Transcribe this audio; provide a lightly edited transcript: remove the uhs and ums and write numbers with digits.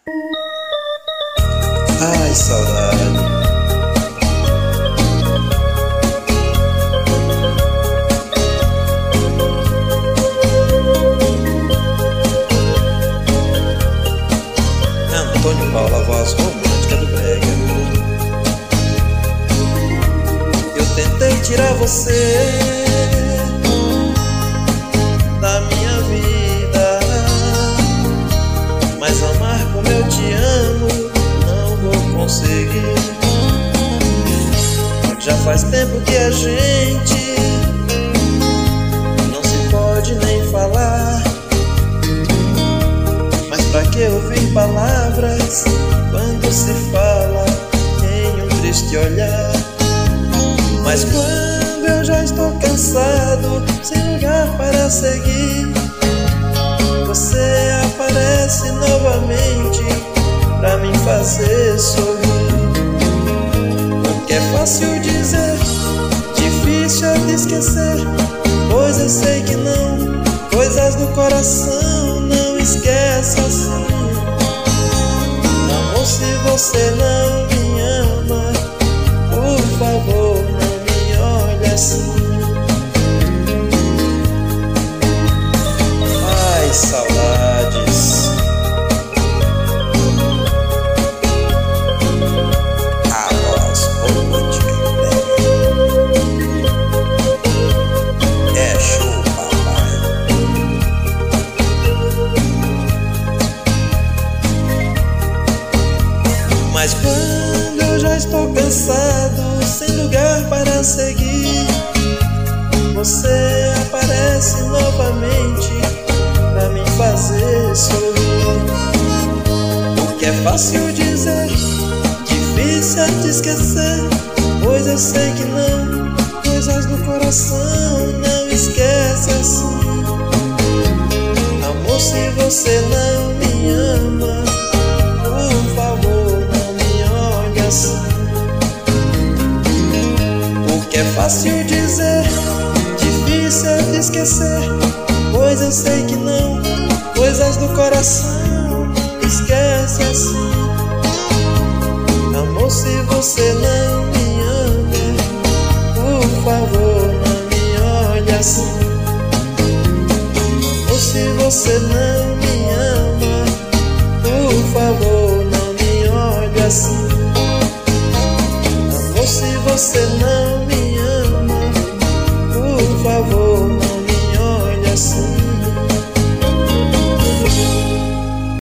Ai, saudade. Antônio Paulo, a voz romântica do brega. Eu tentei tirar você da minha vida, mas amar como eu te amo não vou conseguir. Já faz tempo que a gente não se pode nem falar, mas pra que ouvir palavras quando se fala em um triste olhar? Mas quando eu já estou cansado, sem lugar para seguir, você aparece novamente pra me fazer sorrir. Porque é fácil dizer, difícil é de esquecer, pois eu sei que não, coisas do coração não esquece assim. Amor, se você não me ama, por favor, não me olhe assim. Ai, saudades. A voz romântica do brega. É show, papai. Mas quando eu já estou cansado, sem lugar para seguir, você aparece novamente pra me fazer sorrir. Porque é fácil dizer, difícil é de esquecer, pois eu sei que não, coisas do coração não esquece assim. Amor, se você não me ama, por favor, não me olhe assim. Porque é fácil dizer, difícil é de esquecer, pois eu sei que não, coisas do coração não esquece assim. Amor, se você não me ama, por favor, não me olhe assim. Amor, se você não me ama, por favor, não me olhe assim. Amor, se você